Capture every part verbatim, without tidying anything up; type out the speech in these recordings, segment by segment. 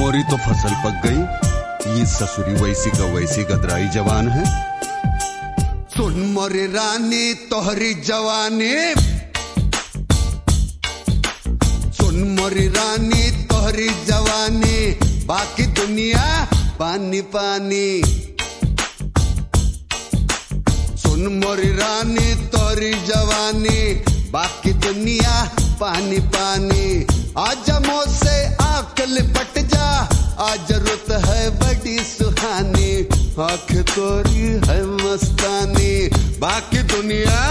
मोरी तो फसल पक गई, ये ससुरी वैसी का वैसी गदराई जवान है। सुन मोरी रानी तोहरी जवानी, सुन मोरी रानी तोहरी जवानी, बाकी दुनिया पानी पानी। सुन मोरी रानी तोहरी जवानी, बाकी दुनिया पानी पानी। आजा मुझसे आंख लिपट जा, आज रुत है बड़ी सुहानी, आंख तोरी है मस्तानी, बाकी दुनिया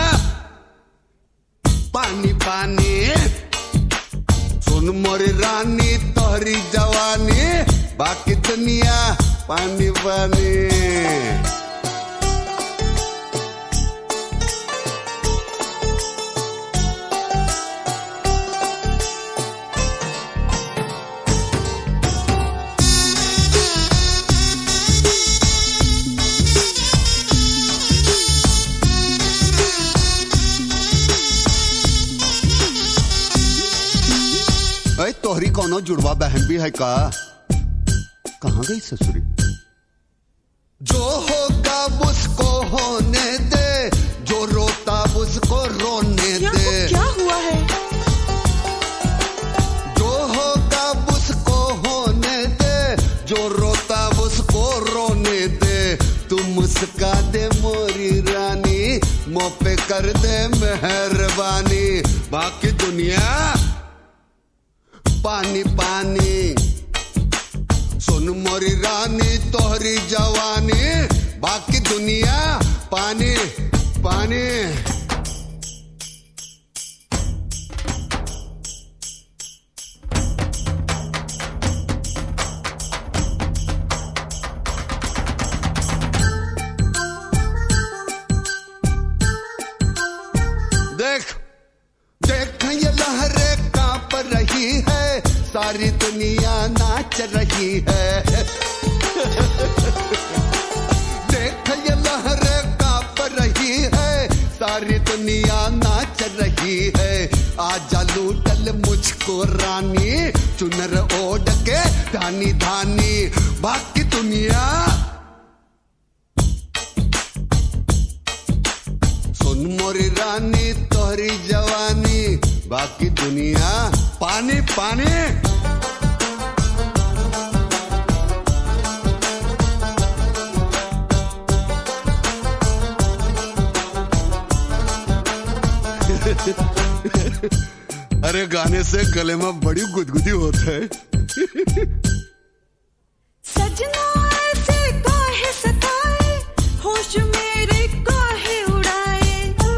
पानी पानी। सुन मोरी रानी तोहरी जवानी, बाकी दुनिया पानी पानी। अरे तोहरी कोनो जुड़वा बहन भी है का? कहाँ गई ससुरी? जो होगा उसको होने दे, जो रोता उसको रोने दे। क्या हुआ है? जो होगा उसको होने दे, जो रोता उसको रोने दे। तू मुस्का दे मोरी रानी, मुँह पे कर दे मेहरबानी, बाकी दुनिया पानी पानी। सुन मोरी रानी तोहरी जवानी, बाकी दुनिया पानी पानी। देख देख ये लहरें कांप रही है, सारी दुनिया नाच रही है। देख ये लहरें कांप रही है, सारी दुनिया नाच रही है। आजा लूटल मुझको रानी, चुनर ओढ़ के धानी धानी, बाकी दुनिया सुन मोरी रानी तोहरी जवानी, बाकी दुनिया पानी पानी। अरे गाने से गले में बड़ी गुदगुदी होता है। सजना ऐसे काहे सताए, होश मेरे काहे उड़ाए।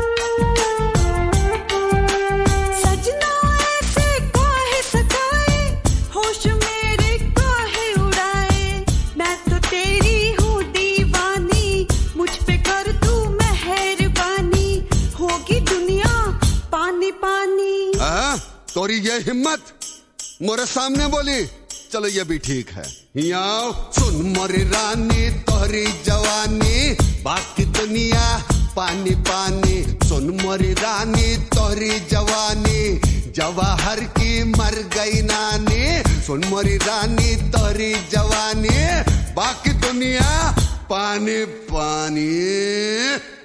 सजना ऐसे काहे सताए, होश मेरे काहे उड़ाए। मैं तो तेरी हूँ दीवानी, मुझ पे कर तू मेहरबानी, होगी दुनिया पानी पानी। हाँ, तोरी ये हिम्मत मोरे सामने बोली, चलो ये भी ठीक है। याओ सुन मोरी रानी तोहरी जवानी, बाकी दुनिया पानी पानी। सुन मोरी रानी तोहरी जवानी, जवाहर की मर गई नानी। सुन मोरी रानी तोहरी जवानी, बाकी दुनिया पानी पानी।